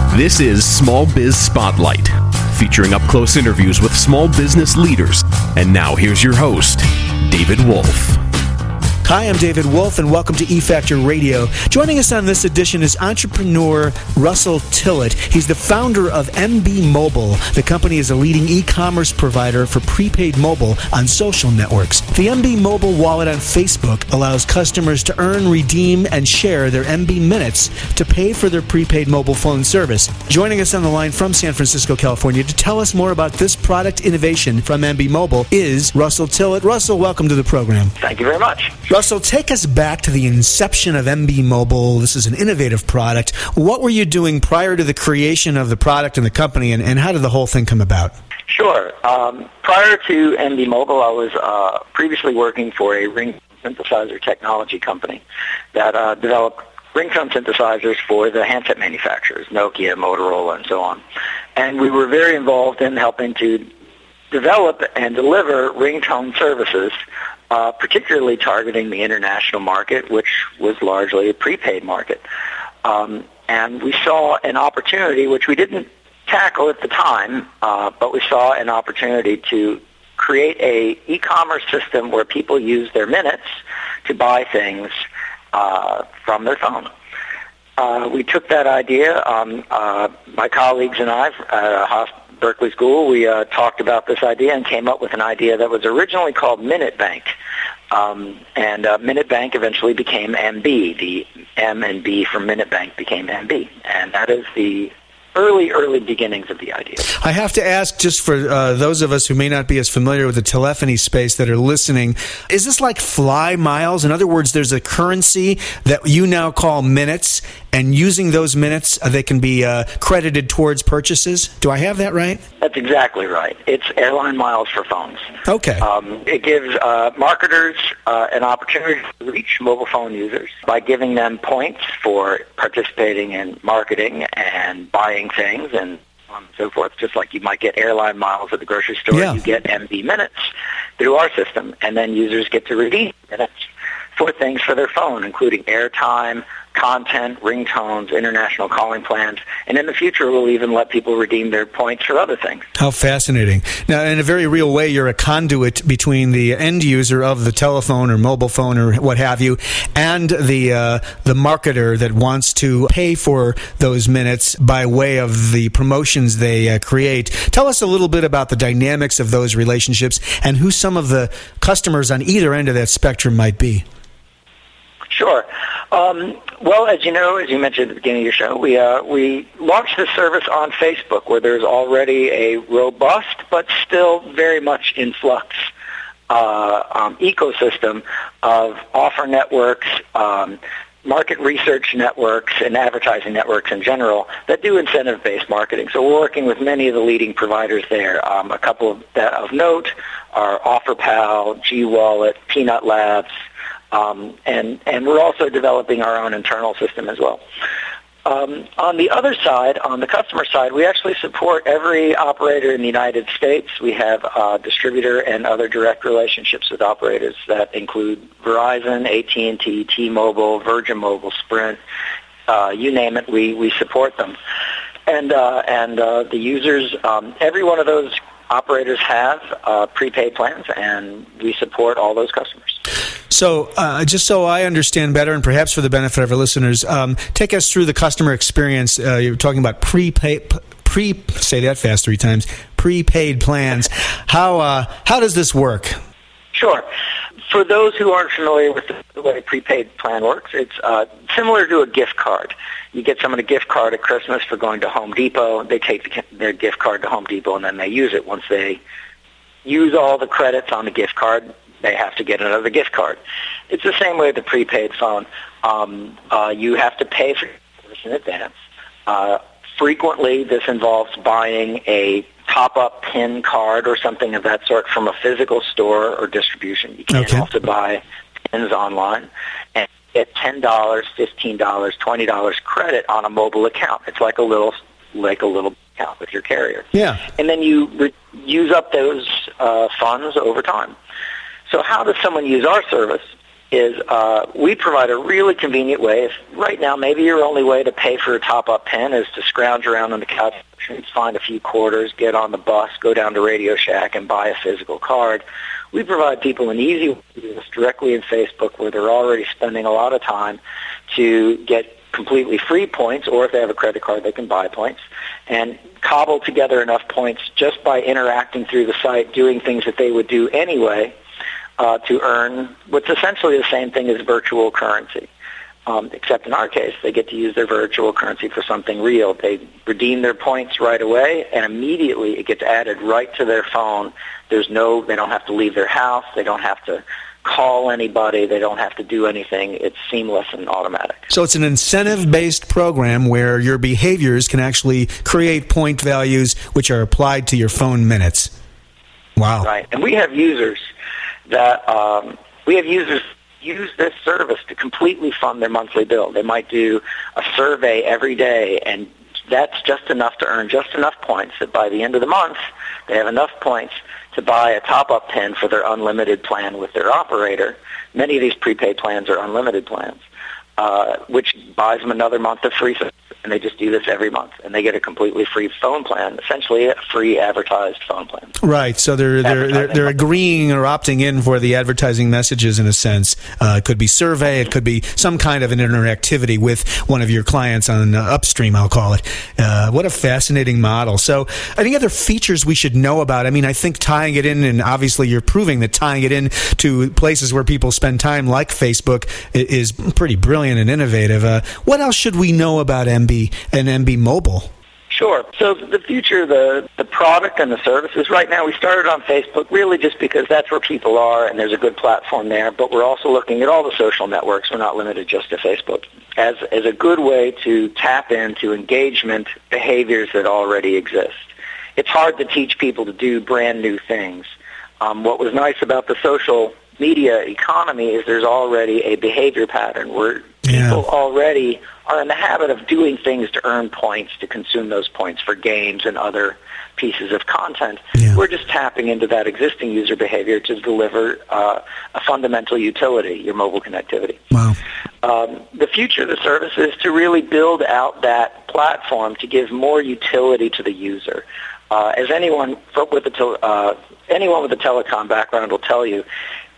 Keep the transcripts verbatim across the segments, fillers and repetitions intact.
This is Small Biz Spotlight, featuring up-close interviews with small business leaders. And now here's your host, David Wolf. Hi, I'm David Wolf, and welcome to E-Factor Radio. Joining us on this edition is entrepreneur Russell Tillett. He's the founder of M B Mobile. The company is a leading e-commerce provider for prepaid mobile on social networks. The M B Mobile wallet on Facebook allows customers to earn, redeem, and share their M B minutes to pay for their prepaid mobile phone service. Joining us on the line from San Francisco, California, to tell us more about this product innovation from M B Mobile is Russell Tillett. Russell, welcome to the program. Thank you very much. Russell, take us back to the inception of M B Mobile. This is an innovative product. What were you doing prior to the creation of the product and the company, and, and how did the whole thing come about? Sure. Um, prior to M B Mobile, I was uh, previously working for a ring synthesizer technology company that uh, developed ringtone synthesizers for the handset manufacturers, Nokia, Motorola, and so on. And we were very involved in helping to develop and deliver ringtone services, Uh, particularly targeting the international market, which was largely a prepaid market. Um, and we saw an opportunity, which we didn't tackle at the time, uh, but we saw an opportunity to create a e-commerce system where people use their minutes to buy things uh, from their phone. Uh, we took that idea, um, uh, my colleagues and I at a hospital, Berkeley School, we uh, talked about this idea and came up with an idea that was originally called Minute Bank. Um, and uh, Minute Bank eventually became M B. The M and B from Minute Bank became M B. And that is the early, early beginnings of the idea. I have to ask, just for uh, those of us who may not be as familiar with the telephony space that are listening, is this like fly miles? In other words, there's a currency that you now call minutes, and using those minutes, uh, they can be uh, credited towards purchases? Do I have that right? That's exactly right. It's airline miles for phones. Okay. Um, it gives uh, marketers uh, an opportunity to reach mobile phone users by giving them points for participating in marketing and buying things and so on and so forth. Just like you might get airline miles at the grocery store, yeah. You get M B minutes through our system, and then users get to redeem minutes for things for their phone, including airtime, content, ringtones, international calling plans, and in the future we'll even let people redeem their points for other things. How fascinating. Now, in a very real way, you're a conduit between the end user of the telephone or mobile phone or what have you and the uh, the marketer that wants to pay for those minutes by way of the promotions they uh, create. Tell us a little bit about the dynamics of those relationships and who some of the customers on either end of that spectrum might be. Sure. Um, well, as you know, as you mentioned at the beginning of your show, we uh, we launched this service on Facebook, where there's already a robust but still very much in flux uh, um, ecosystem of offer networks, um, market research networks, and advertising networks in general that do incentive-based marketing. So we're working with many of the leading providers there. Um, a couple of, that of note are OfferPal, G Wallet, Peanut Labs. Um, and, and we're also developing our own internal system as well. Um, on the other side, on the customer side, we actually support every operator in the United States. We have uh, distributor and other direct relationships with operators that include Verizon, A T and T, T-Mobile, Virgin Mobile, Sprint, uh, you name it, we, we support them. And, uh, and uh, the users, um, every one of those operators have uh, prepaid plans, and we support all those customers. So uh, just so I understand better, and perhaps for the benefit of our listeners, um, take us through the customer experience. Uh, you're talking about prepaid, pre, say that fast three times, prepaid plans. How uh, how does this work? Sure. For those who aren't familiar with the way a prepaid plan works, it's uh, similar to a gift card. You get someone a gift card at Christmas for going to Home Depot. They take the, their gift card to Home Depot, and then they use it. Once they use all the credits on the gift card, they have to get another gift card. It's the same way with the prepaid phone. Um, uh, you have to pay for this in advance. Uh, frequently, this involves buying a top-up PIN card or something of that sort from a physical store or distribution. You can okay. also buy pins online and get ten dollars, fifteen dollars, twenty dollars credit on a mobile account. It's like a little like a little account with your carrier. Yeah. And then you re- use up those uh, funds over time. So how does someone use our service? is uh, we provide a really convenient way. If right now maybe your only way to pay for a top-up pen is to scrounge around on the couch, find a few quarters, get on the bus, go down to Radio Shack and buy a physical card. We provide people an easy way to do this directly in Facebook where they're already spending a lot of time to get completely free points, or if they have a credit card, they can buy points, and cobble together enough points just by interacting through the site, doing things that they would do anyway, Uh, to earn what's essentially the same thing as virtual currency. Um, except in our case, they get to use their virtual currency for something real. They redeem their points right away, and immediately it gets added right to their phone. There's no, they don't have to leave their house. They don't have to call anybody. They don't have to do anything. It's seamless and automatic. So it's an incentive-based program where your behaviors can actually create point values which are applied to your phone minutes. Wow. Right, and we have users that um, we have users use this service to completely fund their monthly bill. They might do a survey every day, and that's just enough to earn just enough points that by the end of the month, they have enough points to buy a top-up pen for their unlimited plan with their operator. Many of these prepaid plans are unlimited plans, uh, which buys them another month of free service. And they just do this every month, and they get a completely free phone plan, essentially a free advertised phone plan. Right, so they're they're they're, they're agreeing or opting in for the advertising messages in a sense. Uh, it could be survey, it could be some kind of an interactivity with one of your clients on uh, upstream, I'll call it. Uh, what a fascinating model. So any other features we should know about? I mean, I think tying it in, and obviously you're proving that tying it in to places where people spend time like Facebook is pretty brilliant and innovative. Uh, what else should we know about M B and M B Mobile? Sure. So the future, the, the product and the services, right now we started on Facebook really just because that's where people are and there's a good platform there, but we're also looking at all the social networks. We're not limited just to Facebook as, as a good way to tap into engagement behaviors that already exist. It's hard to teach people to do brand new things. Um, what was nice about the social media economy is there's already a behavior pattern where yeah. people already are in the habit of doing things to earn points, to consume those points for games and other pieces of content. Yeah. We're just tapping into that existing user behavior to deliver uh, a fundamental utility, your mobile connectivity. Wow. Um, the future of the service is to really build out that platform to give more utility to the user. Uh, as anyone with a tel- uh, anyone with a telecom background will tell you,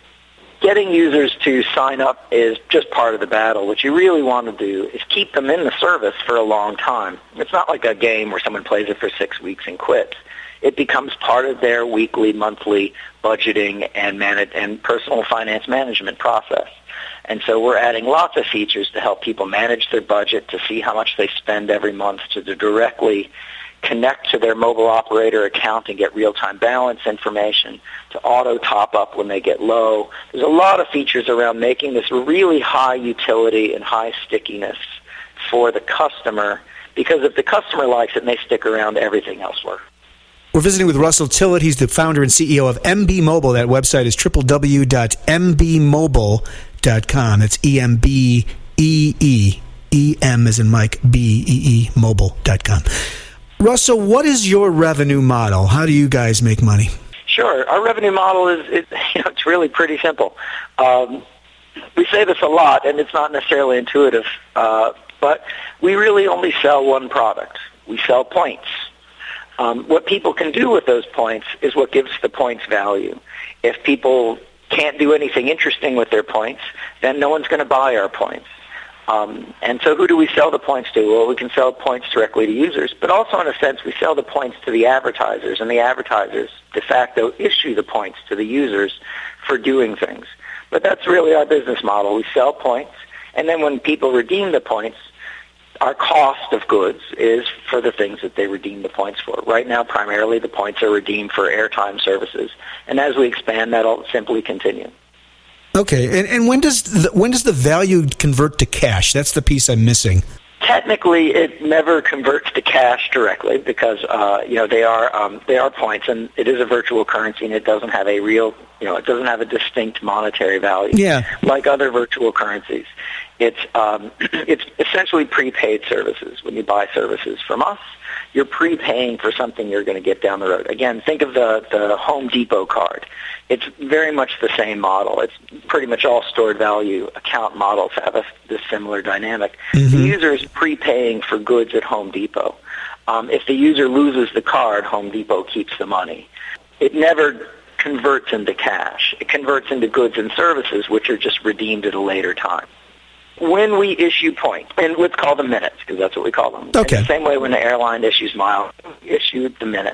getting users to sign up is just part of the battle. What you really want to do is keep them in the service for a long time. It's not like a game where someone plays it for six weeks and quits. It becomes part of their weekly, monthly budgeting and manage- and personal finance management process. And so we're adding lots of features to help people manage their budget, to see how much they spend every month, to directly connect to their mobile operator account and get real-time balance information, to auto top up when they get low. There's a lot of features around making this really high utility and high stickiness for the customer, because if the customer likes it and they stick around, everything else works. We're visiting with Russell Tillett. He's the founder and C E O of M B Mobile. That website is w w w dot m b mobile dot com. That's E M B E E. E M as in Mike, B E E, mobile dot com. Russell, what is your revenue model? How do you guys make money? Sure. Our revenue model is, is you know, it's really pretty simple. Um, we say this a lot, and it's not necessarily intuitive, uh, but we really only sell one product. We sell points. Um, what people can do with those points is what gives the points value. If people can't do anything interesting with their points, then no one's going to buy our points. Um, and so who do we sell the points to? Well, we can sell points directly to users, but also in a sense we sell the points to the advertisers, and the advertisers de facto issue the points to the users for doing things. But that's really our business model. We sell points, and then when people redeem the points, our cost of goods is for the things that they redeem the points for. Right now, primarily the points are redeemed for airtime services, and as we expand, that'll simply continue. Okay, and, and when does the, when does the value convert to cash? That's the piece I'm missing. Technically, it never converts to cash directly because uh, you know they are um, they are points, and it is a virtual currency, and it doesn't have a real you know it doesn't have a distinct monetary value yeah. like other virtual currencies. It's um, it's essentially prepaid services. When you buy services from us, you're prepaying for something you're going to get down the road. Again, think of the, the Home Depot card. It's very much the same model. It's pretty much all stored value account models have a this similar dynamic. Mm-hmm. The user is prepaying for goods at Home Depot. Um, if the user loses the card, Home Depot keeps the money. It never converts into cash. It converts into goods and services, which are just redeemed at a later time. When we issue points, and let's call them minutes, because that's what we call them. Okay. In the same way when the airline issues miles, we issue the minutes,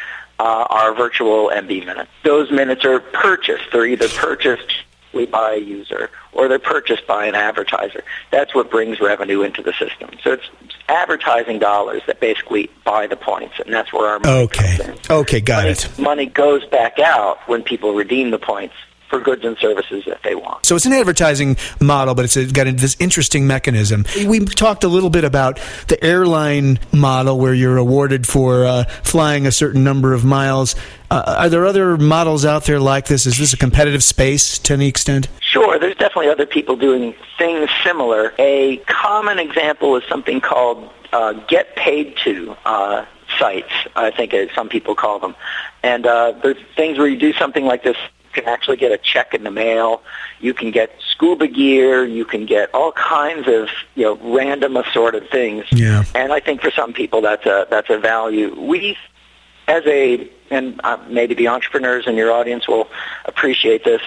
uh, our virtual M B minutes. Those minutes are purchased. They're either purchased by a user or they're purchased by an advertiser. That's what brings revenue into the system. So it's advertising dollars that basically buy the points, and that's where our money okay. comes in. Okay, got money, it. Money goes back out when people redeem the points for goods and services that they want. So it's an advertising model, but it's got this interesting mechanism. We talked a little bit about the airline model where you're awarded for uh, flying a certain number of miles. Uh, are there other models out there like this? Is this a competitive space to any extent? Sure. There's definitely other people doing things similar. A common example is something called uh, Get Paid To uh, sites, I think as some people call them. And uh, there's things where you do something like this. You can actually get a check in the mail. You can get scuba gear. You can get all kinds of, you know, random assorted things. Yeah. And I think for some people that's a that's a value. We, as a, and uh, maybe the entrepreneurs in your audience will appreciate this,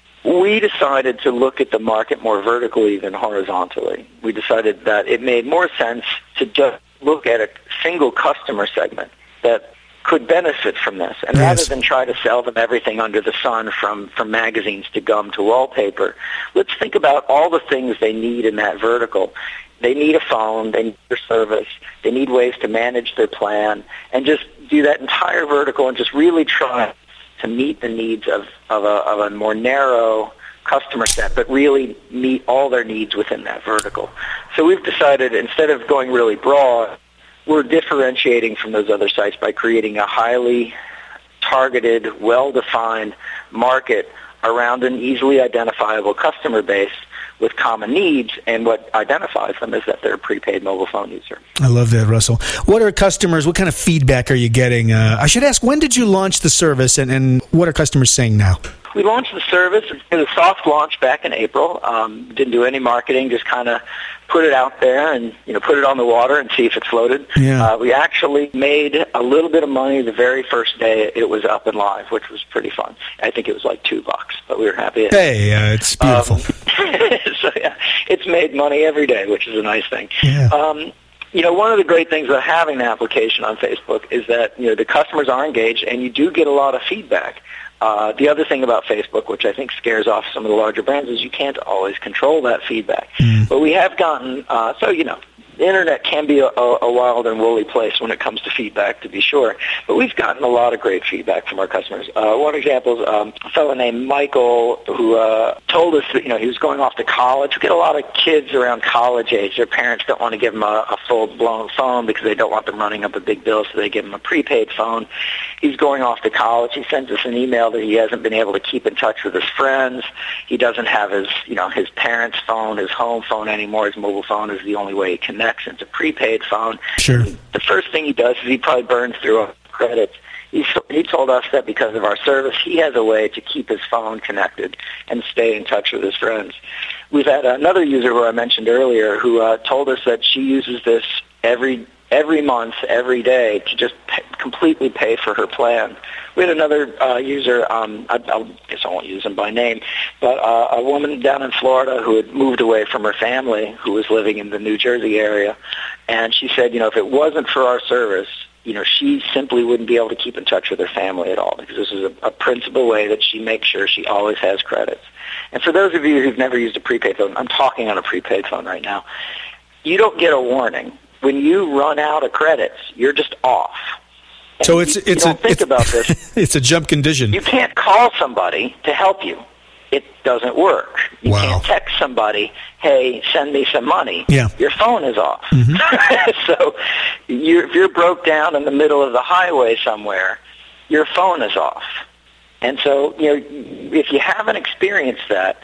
we decided to look at the market more vertically than horizontally. We decided that it made more sense to just look at a single customer segment that could benefit from this. And yes. rather than try to sell them everything under the sun from, from magazines to gum to wallpaper, let's think about all the things they need in that vertical. They need a phone, they need their service, they need ways to manage their plan, and just do that entire vertical and just really try to meet the needs of, of, a, of a more narrow customer set, but really meet all their needs within that vertical. So we've decided instead of going really broad, we're differentiating from those other sites by creating a highly targeted, well-defined market around an easily identifiable customer base with common needs, and what identifies them is that they're a prepaid mobile phone user. I love that, Russell. What are customers, what kind of feedback are you getting? Uh, I should ask, when did you launch the service, and, and what are customers saying now? We launched the service. It was a soft launch back in April. Um, didn't do any marketing, just kind of put it out there and, you know, put it on the water and see if it floated. Yeah. Uh, we actually made a little bit of money the very first day it was up and live, which was pretty fun. I think it was like two bucks, but we were happy. Hey, uh, it's beautiful. Um, so, yeah, it's made money every day, which is a nice thing. Yeah. Um, you know, one of the great things about having the application on Facebook is that, you know, the customers are engaged and you do get a lot of feedback. Uh, the other thing about Facebook, which I think scares off some of the larger brands, is you can't always control that feedback. Mm. But we have gotten, uh, so, you know, the Internet can be a, a wild and woolly place when it comes to feedback, to be sure. But we've gotten a lot of great feedback from our customers. Uh, one example is um, a fellow named Michael who uh, told us that, you know, he was going off to college. We get a lot of kids around college age. Their parents don't want to give them a, a full-blown phone because they don't want them running up a big bill, so they give them a prepaid phone. He's going off to college. He sends us an email that he hasn't been able to keep in touch with his friends. He doesn't have his, you know, his parents' phone, his home phone anymore. His mobile phone is the only way he connects. It's a prepaid phone. Sure. The first thing he does is he probably burns through our credits. He, he told us that because of our service, he has a way to keep his phone connected and stay in touch with his friends. We've had another user who I mentioned earlier who uh, told us that she uses this every every month, every day, to just pay, completely pay for her plan. We had another uh, user, um, I, I guess I won't use him by name, but uh, a woman down in Florida who had moved away from her family, who was living in the New Jersey area, and she said, you know, if it wasn't for our service, you know, she simply wouldn't be able to keep in touch with her family at all, because this is a, a principal way that she makes sure she always has credits. And for those of you who've never used a prepaid phone, I'm talking on a prepaid phone right now, you don't get a warning. When you run out of credits, you're just off. And so it's you, it's you don't a think it's, about this. It's a jump condition. You can't call somebody to help you. It doesn't work. You wow. can't text somebody, hey, send me some money. Yeah. Your phone is off. Mm-hmm. So you, if you're broke down in the middle of the highway somewhere, your phone is off. And so, you know, if you haven't experienced that,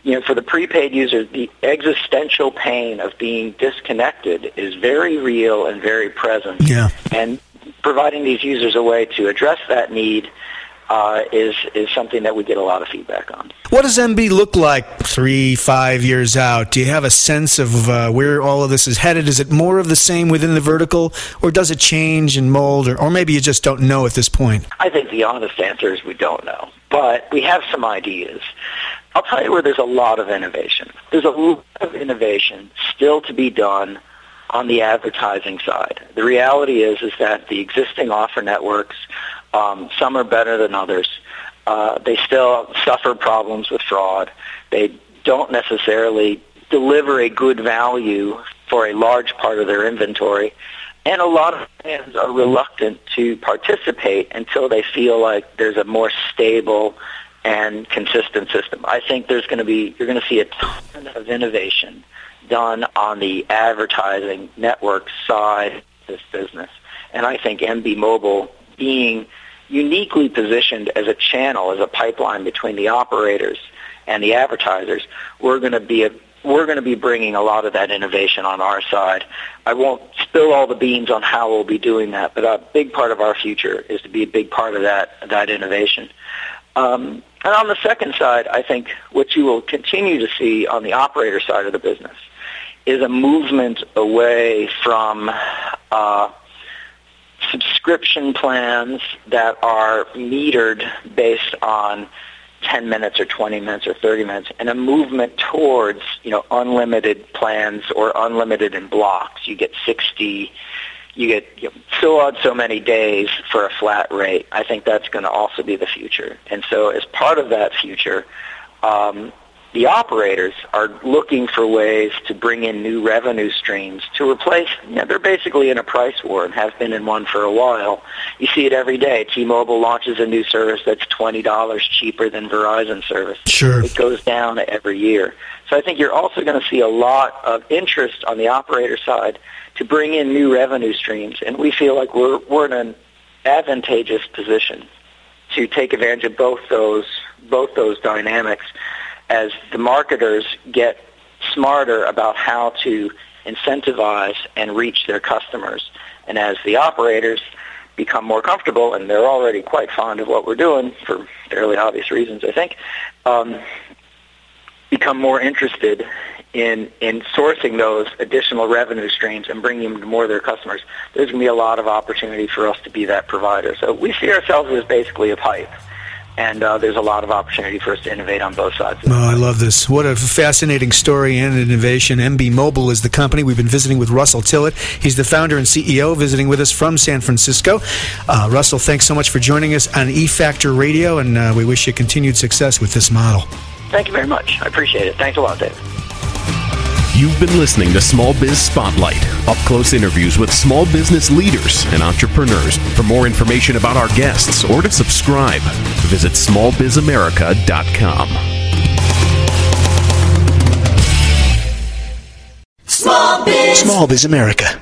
you know, for the prepaid user, the existential pain of being disconnected is very real and very present. Yeah. And providing these users a way to address that need uh, is is something that we get a lot of feedback on. What does M B look like three, five years out? Do you have a sense of uh, where all of this is headed? Is it more of the same within the vertical, or does it change and mold, or, or maybe you just don't know at this point? I think the honest answer is we don't know, but we have some ideas. I'll tell you where there's a lot of innovation. There's a lot of innovation still to be done on the advertising side. The reality is is that the existing offer networks, um, some are better than others. Uh, they still suffer problems with fraud. They don't necessarily deliver a good value for a large part of their inventory. And a lot of brands are reluctant to participate until they feel like there's a more stable and consistent system. I think there's going to be, you're going to see a ton of innovation done on the advertising network side of this business. And I think M B Mobile, being uniquely positioned as a channel, as a pipeline between the operators and the advertisers, we're going to be a we're going to be bringing a lot of that innovation on our side. I won't spill all the beans on how we'll be doing that, but a big part of our future is to be a big part of that that innovation. Um, and on the second side, I think what you will continue to see on the operator side of the business is a movement away from uh, subscription plans that are metered based on ten minutes or twenty minutes or thirty minutes, and a movement towards, you know, unlimited plans or unlimited in blocks. You get sixty, you get you know, so odd so many days for a flat rate. I think that's going to also be the future. And so as part of that future, um, the operators are looking for ways to bring in new revenue streams to replace, you know, they're basically in a price war and have been in one for a while. You see it every day. T-Mobile launches a new service that's twenty dollars cheaper than Verizon service. Sure. It goes down every year. So I think you're also going to see a lot of interest on the operator side to bring in new revenue streams, and we feel like we're, we're in an advantageous position to take advantage of both those, both those dynamics as the marketers get smarter about how to incentivize and reach their customers. And as the operators become more comfortable, and they're already quite fond of what we're doing for fairly obvious reasons, I think, um, become more interested in in sourcing those additional revenue streams and bringing them to more of their customers, there's going to be a lot of opportunity for us to be that provider. So we see ourselves as basically a pipe. And uh, there's a lot of opportunity for us to innovate on both sides. Oh, I love this. What a fascinating story and innovation. M B Mobile is the company. We've been visiting with Russell Tillett. He's the founder and C E O, visiting with us from San Francisco. Uh, Russell, thanks so much for joining us on E-Factor Radio, and uh, we wish you continued success with this model. Thank you very much. I appreciate it. Thanks a lot, David. You've been listening to Small Biz Spotlight, up-close interviews with small business leaders and entrepreneurs. For more information about our guests or to subscribe, visit small biz america dot com. Small Biz. Small Biz America.